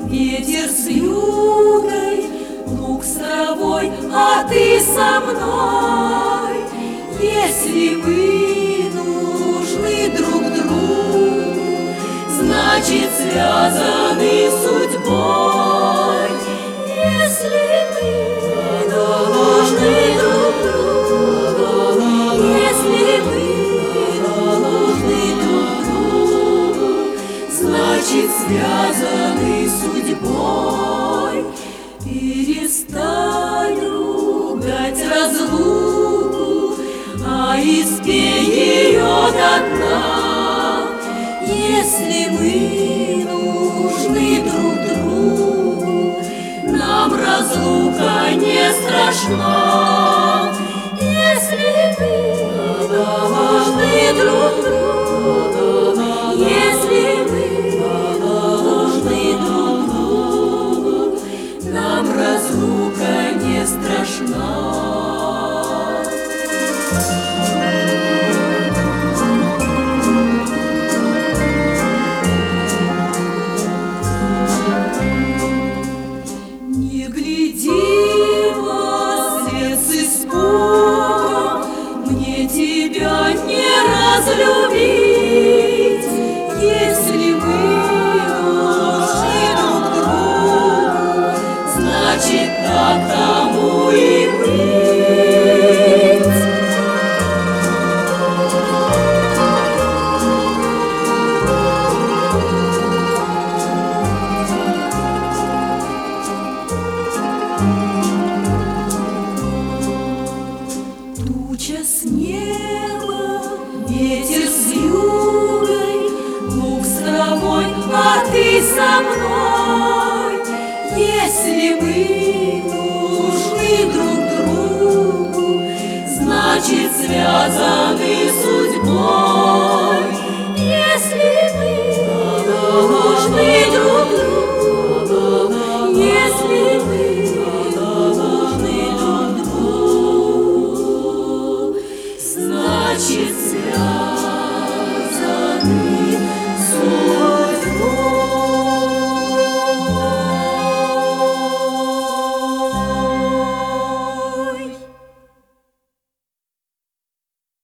Ветер с югой, луг с травой, а ты со мной. Если мы нужны друг другу, значит, связаны судьбой. Если мы нужны друг другу, если мы нужны друг другу, значит, связаны судьбой. Перестань ругать разлуку, а испей ее до дна. Если мы нужны друг другу, нам разлука не страшна. Если мы нужны друг другу, если мы нужны друг другу, нам разлука не страшна. Не гляди во свет с испугом, мне тебя не разлюбить. Если мы нужны друг другу, значит, так тому и быть. Туча с неба, ветер с югой, луг с травой, а ты со мной. Если мы нужны друг другу, значит, связаны